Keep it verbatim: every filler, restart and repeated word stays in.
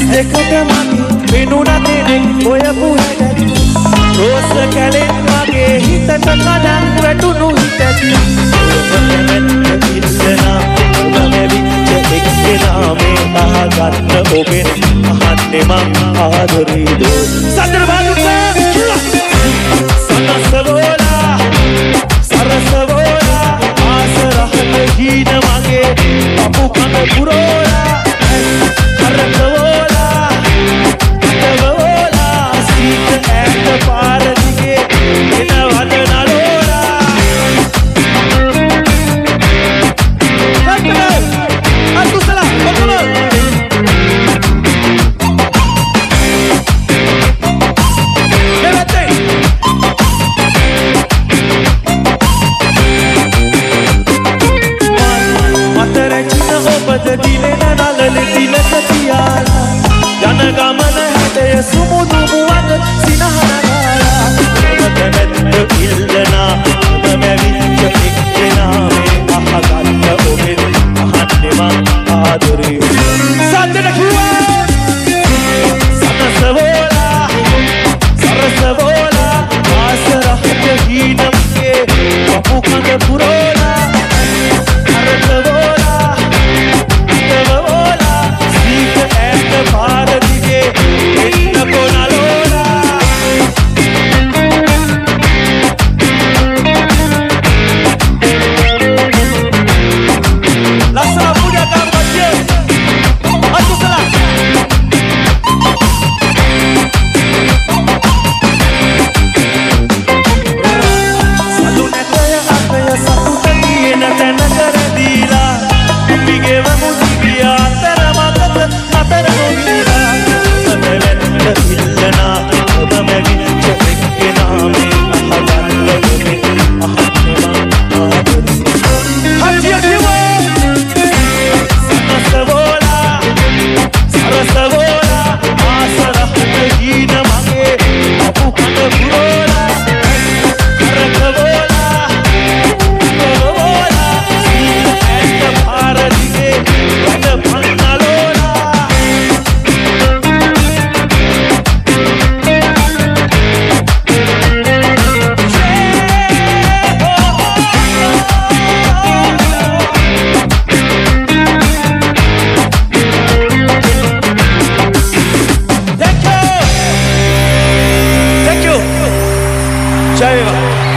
දෙකට මගේ වෙනුණා දෙනෙක් ඔයපු හැටි රෝස කැලෙන් වගේ හිතට කඩන් වැටුණු හිතැති ඔබ නැමැත්ත ඉල්ලනා ඔබ මැවිච්ච එක්කෙනා මේ අහගන්න ඔබෙන් අහන්නේ මං ආදරේද සතර බාදුක සනසවෝලා සරසවෝලා ආසරහත හීන මගේ අපු කඳ පුරෝලා කරකවෝලා කටවෝලා සීත ඇට පාර දිගේ එන වදනලෝලා කට්ටල අතුසලා ඔබම දෙවතේ මතරචින ඔබද දිලෙන නලල දිලක තියාලා යන ගමන හැටය සුමුදු මුවද සිනහනගාලා ඔබ නැමැත්ත ඉල්ලනා ඔබ මැවිච්ච එක්කෙනා මේ අහගන්න ඔබෙන් අහන්නේ මං ආදරේ සද්දට කිව්වා සනසවෝලා සරසවෝලා ආසරහත හීනම්ගේ වපු කඳ පුරෝලා කරකවෝලා කටවෝලා සීත ඇට පාර දිගේ එන්න කොනලෝලා ලස්සන පුඩිය ගම්පතිය අතුසලා සතු නැතය අතය සතුට තියෙන තැන කරදීලා අපි ගෙවමු දිවිය අතර මතක අතර නොගිලා ඔබ නැවැත්ත ඉල්ලනා ඔබ මැවිච්ච එක්කෙනා මේ අහගන්න ඔබෙන් අහන්නේ මං ආදරේ හතිය කිව්වා සනසවෝලා සරසවෝලා ආසරහත හීන මගේ අපු කඳ පුරෝලා කරකවෝලා කටවෝලා සීත ඇට පාර දිගේ වැඩ පන්නලෝලා Thank you. Thank you. Jai Hind.